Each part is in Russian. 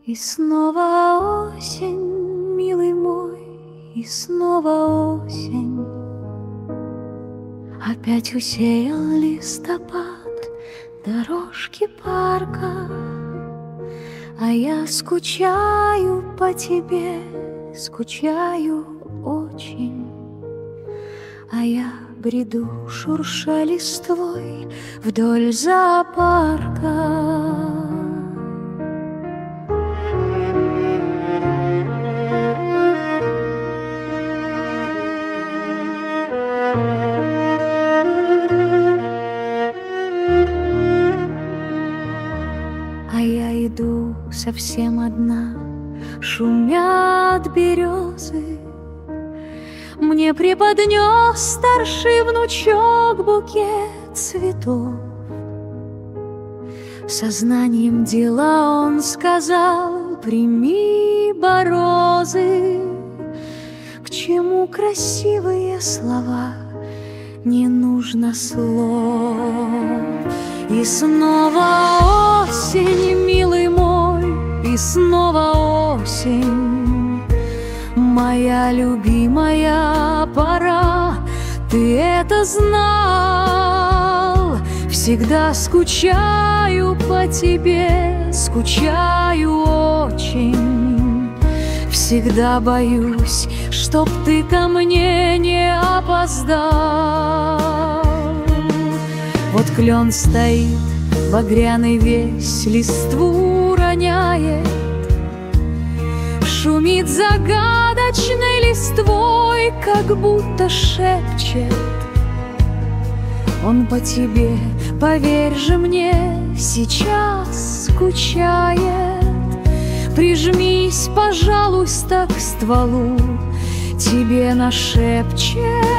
И снова осень, милый мой, и снова осень. Опять усеял листопад дорожки парка, а я скучаю по тебе, скучаю очень. А я бреду, шурша листвой, вдоль зоопарка. А я иду совсем одна, шумят березы. Мне преподнес старший внучок букет цветов. Сознанием дела он сказал: прими борозы. К чему красивые слова? Не нужно слов. И снова осень, милый мой, и снова осень. Моя любимая пора, ты это знал. Всегда скучаю по тебе, скучаю очень. Всегда боюсь, чтоб ты ко мне не опоздал. Вот клен стоит, багряный весь, листву роняет, шумит загадочной листвой, как будто шепчет. Он по тебе, поверь же мне, сейчас скучает. Прижмись, пожалуйста, к стволу, тебе нашепчет.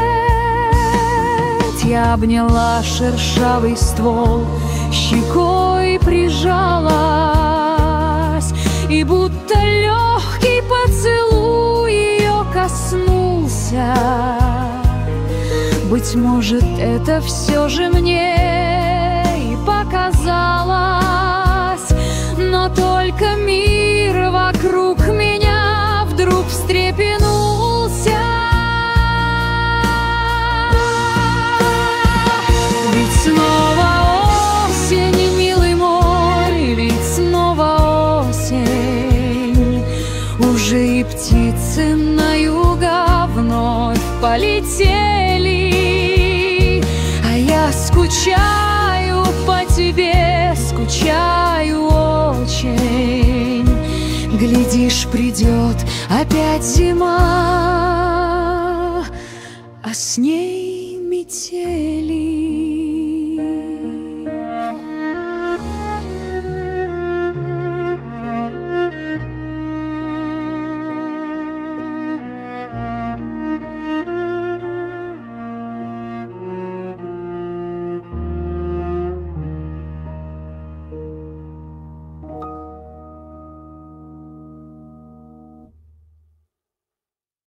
Я обняла шершавый ствол, щекой прижалась, и будто легкий поцелуй ее коснулся. Быть может, это все же мне и показалось, но только мир вокруг меня вдруг встрепенулся. Ведь снова осень, милый мой, ведь снова осень. Уже и птицы на юга вновь полетели, а я скучаю по тебе, скучаю очень. Глядишь, придет опять зима, а с ней метели.